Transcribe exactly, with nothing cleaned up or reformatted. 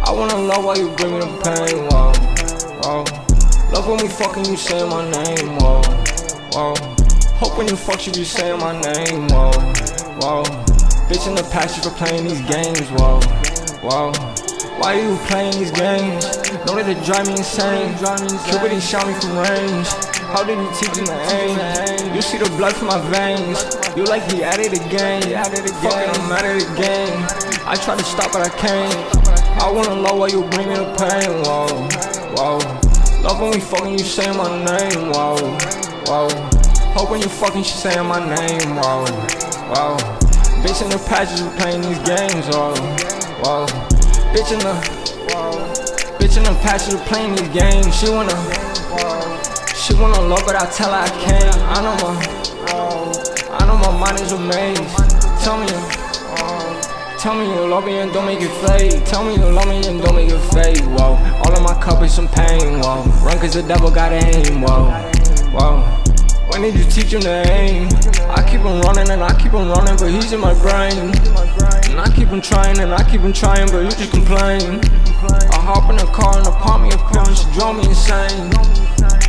I wanna love while you bring me the pain, whoa, whoa. Love when we fucking, you saying my name, whoa, whoa. Hope when you fuck, you be saying my name, whoa, whoa. Bitch in the past, you for playing these games, whoa, whoa. Why you playing these games? Know that it drive me insane. Cupid shot me from range. How did he teach me to aim? You see the blood from my veins. You like he added again. Fucking I'm out of the game. I tried to stop but I can't. I wanna love while you bring me the pain. Whoa, whoa. Love when we fucking, you saying my name. Whoa, whoa. Hope when you fucking, she saying my name. Whoa, whoa. Bitch in the patches, we playing these games. Whoa, whoa. Bitch in the, whoa. Bitch in the patches, we playing these games. She wanna, whoa. She wanna love, but I tell her I can't. I know my, whoa. I know my mind is a maze. Tell me, whoa. Tell me you love me and don't make it fade. Tell me you love me and don't make it fade. Whoa. All of my cup is some pain. Whoa. Run 'cause the devil got aim. Whoa, whoa. When did you teach him to aim? I keep him running and I keep him running, but he's in my brain. And I keep him trying and I keep him trying, but you just complain. I hop in the car and I pop me a pill and she drove me insane.